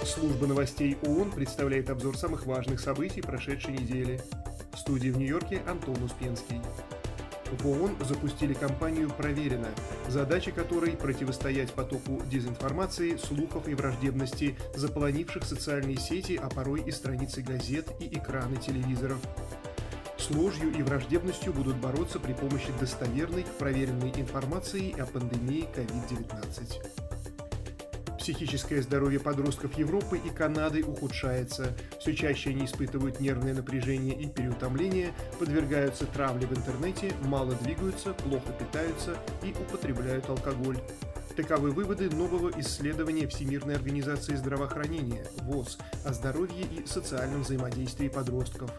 Служба новостей ООН представляет обзор самых важных событий прошедшей недели. В студии в Нью-Йорке Антон Успенский. В ООН запустили кампанию «Проверено», задача которой противостоять потоку дезинформации, слухов и враждебности, заполонивших социальные сети, а порой и страницы газет и экраны телевизоров. С ложью и враждебностью будут бороться при помощи достоверной, проверенной информации о пандемии COVID-19. Психическое здоровье подростков Европы и Канады ухудшается. Все чаще они испытывают нервное напряжение и переутомление, подвергаются травле в интернете, мало двигаются, плохо питаются и употребляют алкоголь. Таковы выводы нового исследования Всемирной организации здравоохранения ВОЗ о здоровье и социальном взаимодействии подростков.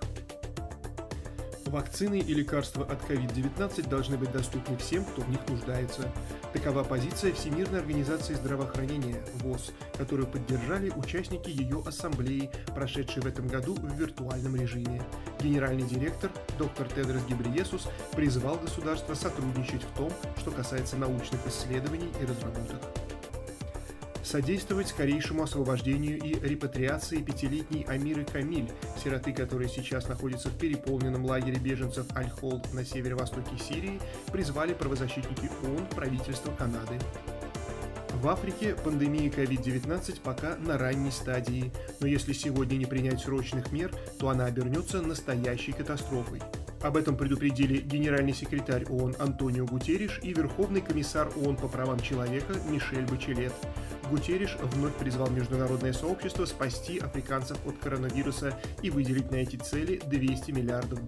Вакцины и лекарства от COVID-19 должны быть доступны всем, кто в них нуждается. Такова позиция Всемирной организации здравоохранения ВОЗ, которую поддержали участники ее ассамблеи, прошедшей в этом году в виртуальном режиме. Генеральный директор доктор Тедрос Гебрейесус призвал государства сотрудничать в том, что касается научных исследований и разработок. Содействовать скорейшему освобождению и репатриации пятилетней Амиры Камиль, сироты, которая сейчас находится в переполненном лагере беженцев Аль-Хол на северо-востоке Сирии, призвали правозащитники ООН, правительство Канады. В Африке пандемия COVID-19 пока на ранней стадии, но если сегодня не принять срочных мер, то она обернется настоящей катастрофой. Об этом предупредили генеральный секретарь ООН Антонио Гутерриш и верховный комиссар ООН по правам человека Мишель Бачелет. Гутерриш вновь призвал международное сообщество спасти африканцев от коронавируса и выделить на эти цели $200 миллиардов.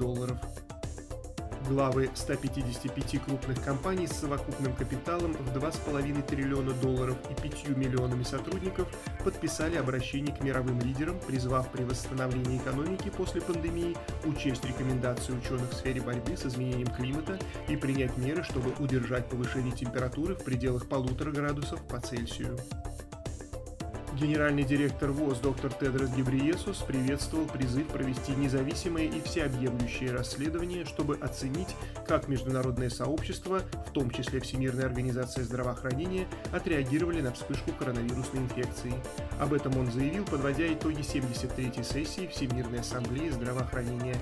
Главы 155 крупных компаний с совокупным капиталом в $2,5 триллиона и 5 миллионами сотрудников подписали обращение к мировым лидерам, призвав при восстановлении экономики после пандемии учесть рекомендации ученых в сфере борьбы с изменением климата и принять меры, чтобы удержать повышение температуры в пределах 1,5 градусов по Цельсию. Генеральный директор ВОЗ доктор Тедрос Гебрейесус приветствовал призыв провести независимое и всеобъемлющее расследование, чтобы оценить, как международное сообщество, в том числе Всемирная организация здравоохранения, отреагировали на вспышку коронавирусной инфекции. Об этом он заявил, подводя итоги 73-й сессии Всемирной ассамблеи здравоохранения.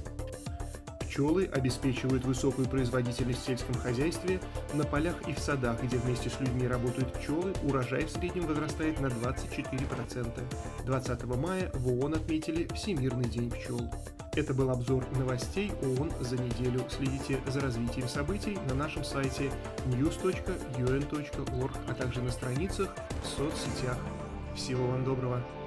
Пчелы обеспечивают высокую производительность в сельском хозяйстве. На полях и в садах, где вместе с людьми работают пчелы, урожай в среднем возрастает на 24%. 20 мая в ООН отметили Всемирный день пчел. Это был обзор новостей ООН за неделю. Следите за развитием событий на нашем сайте news.un.org, а также на страницах в соцсетях. Всего вам доброго!